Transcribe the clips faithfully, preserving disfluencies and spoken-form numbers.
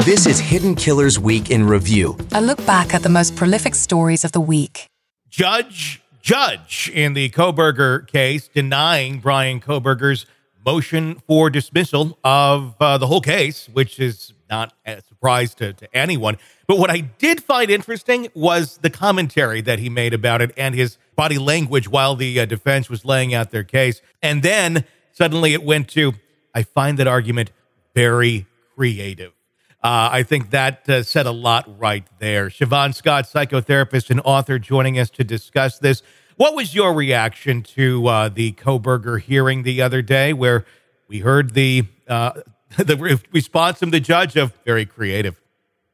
This is Hidden Killers Week in Review. A look back at the most prolific stories of the week. Judge, judge in the Kohberger case denying Bryan Kohberger's motion for dismissal of uh, the whole case, which is not a surprise to, to anyone. But what I did find interesting was the commentary that he made about it and his body language while the uh, defense was laying out their case. And then suddenly it went to, I find that argument very creative. Uh, I think that uh, said a lot right there. Siobhan Scott, psychotherapist and author, joining us to discuss this. What was your reaction to uh, the Kohberger hearing the other day, where we heard the uh, the re- response from the judge of very creative?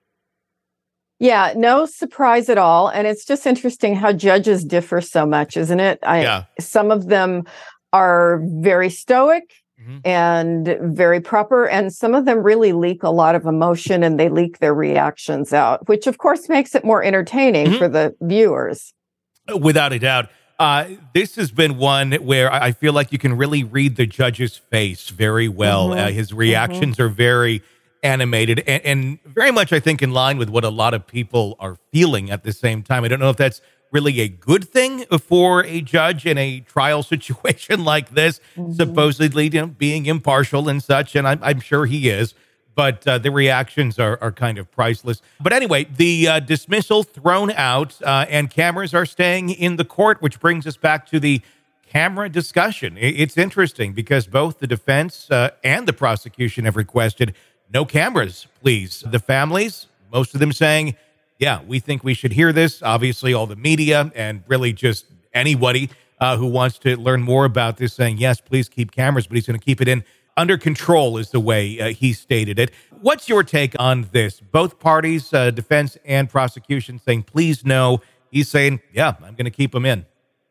Yeah, no surprise at all. And it's just interesting how judges differ so much, isn't it? I, yeah. Some of them are very stoic and very proper. And some of them really leak a lot of emotion and they leak their reactions out, which of course makes it more entertaining mm-hmm. for the viewers. Without a doubt. Uh, this has been one where I feel like you can really read the judge's face very well. Mm-hmm. Uh, his reactions mm-hmm. are very animated and, and very much, I think, in line with what a lot of people are feeling at the same time. I don't know if that's really a good thing for a judge in a trial situation like this, mm-hmm. supposedly, you know, being impartial and such, and I'm, I'm sure he is, but uh, the reactions are, are kind of priceless. But anyway, the uh, dismissal thrown out, uh, and cameras are staying in the court, which brings us back to the camera discussion. It's interesting because both the defense uh, and the prosecution have requested no cameras, please. The families, most of them saying, yeah, we think we should hear this. Obviously, all the media and really just anybody uh, who wants to learn more about this saying, yes, please keep cameras, but he's going to keep it in under control is the way uh, he stated it. What's your take on this? Both parties, uh, defense and prosecution, saying, please no. He's saying, yeah, I'm going to keep them in.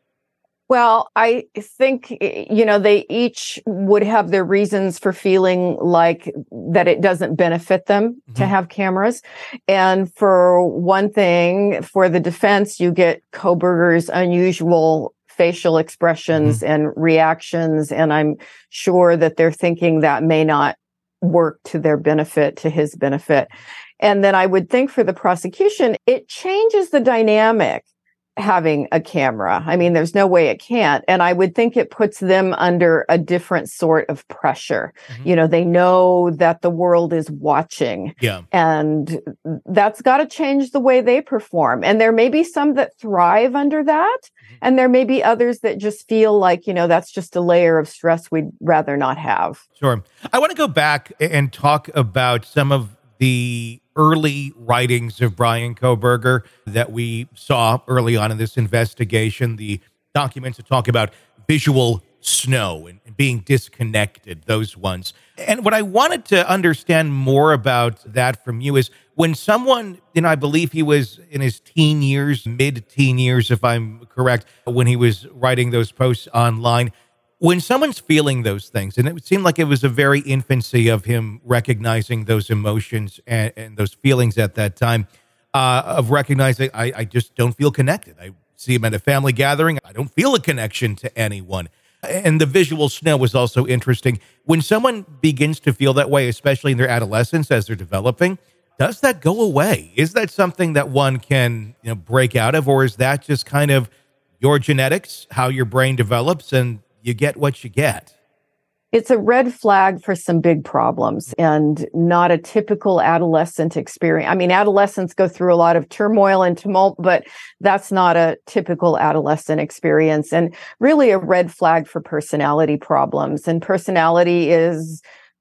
Well, I think, you know, they each would have their reasons for feeling like that it doesn't benefit them mm-hmm. to have cameras. And for one thing, for the defense, you get Kohberger's unusual facial expressions mm-hmm. and reactions. And I'm sure that they're thinking that may not work to their benefit, to his benefit. And then I would think for the prosecution, it changes the dynamic having a camera. I mean, there's no way it can't. And I would think it puts them under a different sort of pressure. Mm-hmm. You know, they know that the world is watching. Yeah. And that's got to change the way they perform. And there may be some that thrive under that. Mm-hmm. And there may be others that just feel like, you know, that's just a layer of stress we'd rather not have. Sure. I want to go back and talk about some of the early writings of Bryan Kohberger that we saw early on in this investigation, the documents that talk about visual snow and, and being disconnected, those ones. And what I wanted to understand more about that from you is when someone, you know, I believe he was in his teen years, mid-teen years, if I'm correct, when he was writing those posts online, when someone's feeling those things, and it seemed like it was a very infancy of him recognizing those emotions and, and those feelings at that time, uh, of recognizing, I, I just don't feel connected. I see him at a family gathering. I don't feel a connection to anyone. And the visual snow was also interesting. When someone begins to feel that way, especially in their adolescence as they're developing, does that go away? Is that something that one can, you know, break out of, or is that just kind of your genetics, how your brain develops, and you get what you get? It's a red flag for some big problems and not a typical adolescent experience. I mean, adolescents go through a lot of turmoil and tumult, but that's not a typical adolescent experience, and really a red flag for personality problems. And personality is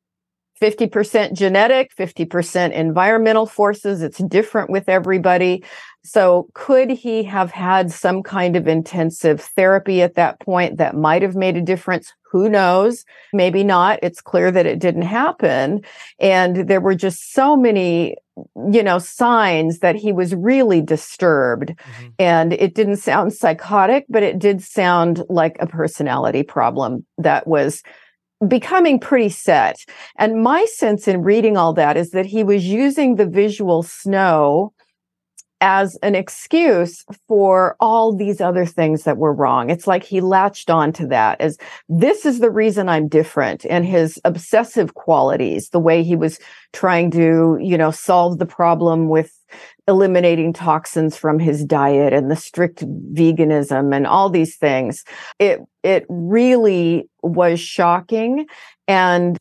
fifty percent genetic, fifty percent environmental forces. It's different with everybody. So could he have had some kind of intensive therapy at that point that might have made a difference? Who knows? Maybe not. It's clear that it didn't happen. And there were just so many, you know, signs that he was really disturbed. Mm-hmm. And it didn't sound psychotic, but it did sound like a personality problem that was becoming pretty set. And my sense in reading all that is that he was using the visual snow as an excuse for all these other things that were wrong. It's like he latched onto that as this is the reason I'm different. And his obsessive qualities, the way he was trying to, you know, solve the problem with eliminating toxins from his diet and the strict veganism and all these things. It, it really was shocking. And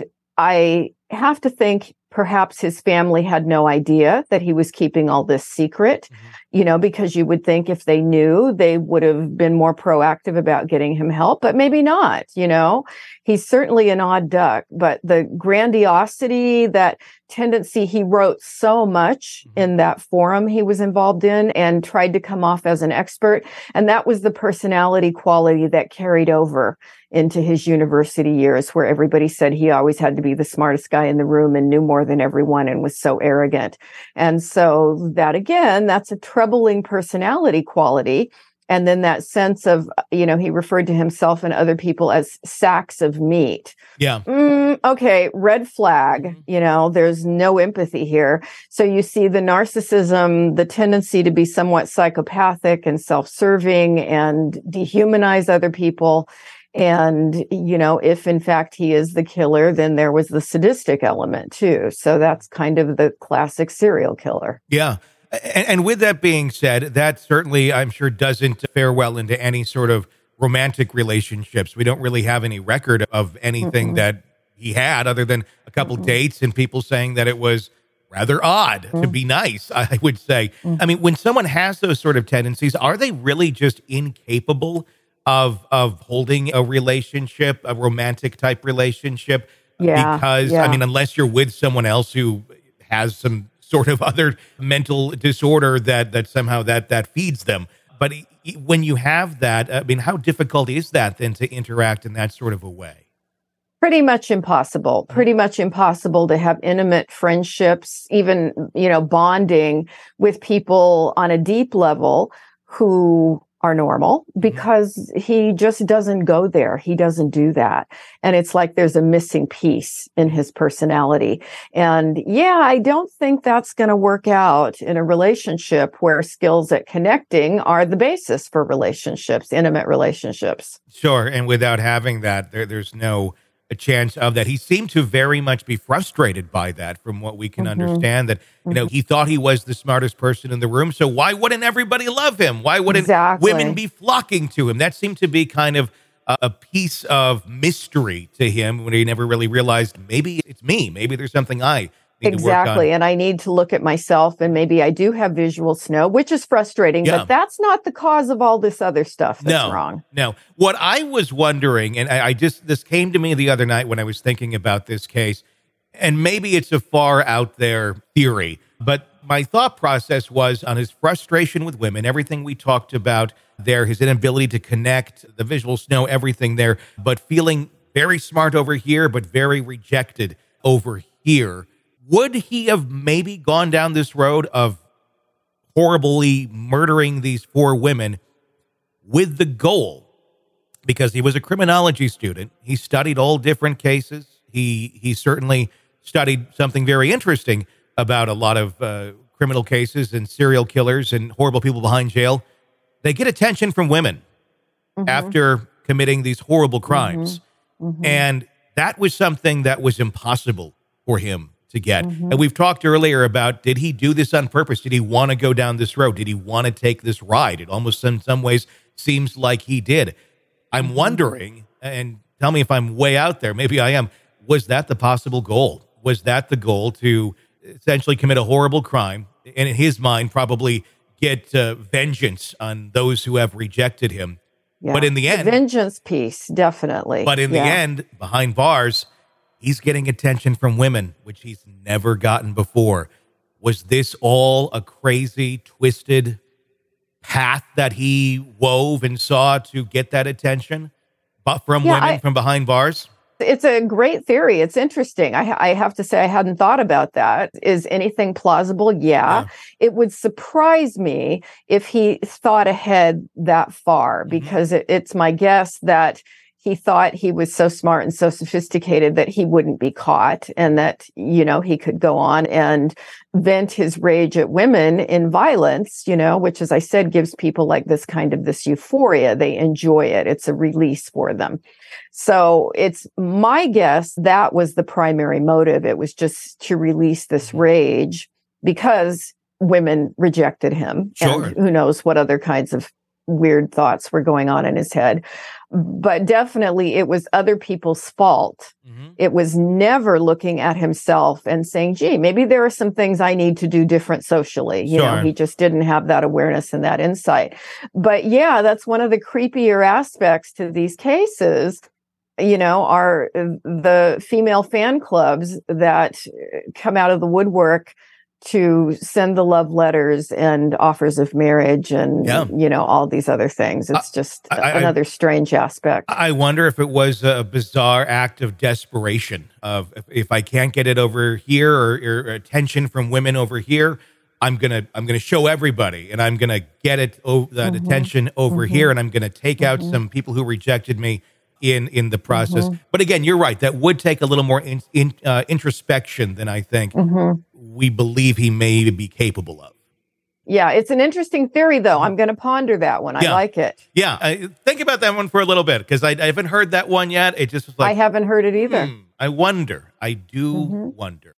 I have to think perhaps his family had no idea that he was keeping all this secret, mm-hmm. you know, because you would think if they knew, they would have been more proactive about getting him help, but maybe not, you know. He's certainly an odd duck, but the grandiosity, that tendency, he wrote so much mm-hmm. in that forum he was involved in and tried to come off as an expert. And that was the personality quality that carried over into his university years, where everybody said he always had to be the smartest guy in the room and knew more than everyone and was so arrogant. And so that, again, that's a troubling personality quality. And then that sense of, you know, he referred to himself and other people as sacks of meat. Yeah. Mm, okay. Red flag. You know, there's no empathy here. So you see the narcissism, the tendency to be somewhat psychopathic and self-serving and dehumanize other people. And, you know, if in fact he is the killer, then there was the sadistic element too. So that's kind of the classic serial killer. Yeah. And, and with that being said, that certainly, I'm sure, doesn't fare well into any sort of romantic relationships. We don't really have any record of anything mm-hmm. that he had other than a couple mm-hmm. dates and people saying that it was rather odd mm-hmm. to be nice, I would say. Mm-hmm. I mean, when someone has those sort of tendencies, are they really just incapable of of holding a relationship, a romantic type relationship? Yeah, because, yeah. I mean, unless you're with someone else who has some sort of other mental disorder that that somehow that that feeds them. But when you have that, I mean, how difficult is that then to interact in that sort of a way? Pretty much impossible. Pretty much impossible to have intimate friendships, even, you know, bonding with people on a deep level who are normal, because he just doesn't go there. He doesn't do that. And it's like there's a missing piece in his personality. And yeah, I don't think that's going to work out in a relationship where skills at connecting are the basis for relationships, intimate relationships. Sure. And without having that, there, there's no a chance of that. He seemed to very much be frustrated by that, from what we can mm-hmm. understand, that, you know, he thought he was the smartest person in the room. So why wouldn't everybody love him? Why wouldn't exactly. women be flocking to him? That seemed to be kind of a, a piece of mystery to him, when he never really realized maybe it's me. Maybe there's something I need exactly. to work on. And I need to look at myself, and maybe I do have visual snow, which is frustrating, yeah. but that's not the cause of all this other stuff that's no, wrong. No. What I was wondering, and I, I just, this came to me the other night when I was thinking about this case, and maybe it's a far out there theory, but my thought process was on his frustration with women, everything we talked about there, his inability to connect, the visual snow, everything there, but feeling very smart over here, but very rejected over here. Would he have maybe gone down this road of horribly murdering these four women with the goal, because he was a criminology student, he studied all different cases, he he certainly studied something very interesting about a lot of uh, criminal cases and serial killers and horrible people behind jail. They get attention from women mm-hmm. after committing these horrible crimes. Mm-hmm. Mm-hmm. And that was something that was impossible for him to get. Mm-hmm. And we've talked earlier about, did he do this on purpose? Did he want to go down this road? Did he want to take this ride? It almost in some ways seems like he did. I'm wondering, and tell me if I'm way out there, maybe I am, was that the possible goal? Was that the goal, to essentially commit a horrible crime, and in his mind probably get uh, vengeance on those who have rejected him? Yeah. But in the end, the vengeance piece, definitely. But in yeah. the end, behind bars, he's getting attention from women, which he's never gotten before. Was this all a crazy, twisted path that he wove and saw to get that attention, but from yeah, women I, from behind bars? It's a great theory. It's interesting. I, I have to say, I hadn't thought about that. Is anything plausible? Yeah. yeah. It would surprise me if he thought ahead that far, mm-hmm. because it, it's my guess that he thought he was so smart and so sophisticated that he wouldn't be caught, and that, you know, he could go on and vent his rage at women in violence, you know, which, as I said, gives people like this kind of this euphoria. They enjoy it. It's a release for them. So it's my guess that was the primary motive. It was just to release this rage because women rejected him. Sure. And who knows what other kinds of weird thoughts were going on in his head. But definitely it was other people's fault. Mm-hmm. It was never looking at himself and saying, gee, maybe there are some things I need to do different socially. You sure. know, he just didn't have that awareness and that insight. But yeah, that's one of the creepier aspects to these cases, you know, are the female fan clubs that come out of the woodwork to send the love letters and offers of marriage and, yeah. you know, all these other things. It's just I, I, another strange aspect. I wonder if it was a bizarre act of desperation of if, if I can't get it over here or, or attention from women over here, I'm going to I'm going to show everybody and I'm going to get it oh, that mm-hmm. attention over mm-hmm. here, and I'm going to take out mm-hmm. some people who rejected me in in the process. Mm-hmm. But again, you're right. That would take a little more in, in, uh, introspection than I think mm-hmm. we believe he may be capable of. Yeah, it's an interesting theory, though. I'm going to ponder that one. I yeah. like it. Yeah, I, think about that one for a little bit, because I, I haven't heard that one yet. It just was like, I haven't heard it either. Hmm, I wonder. I do mm-hmm. wonder.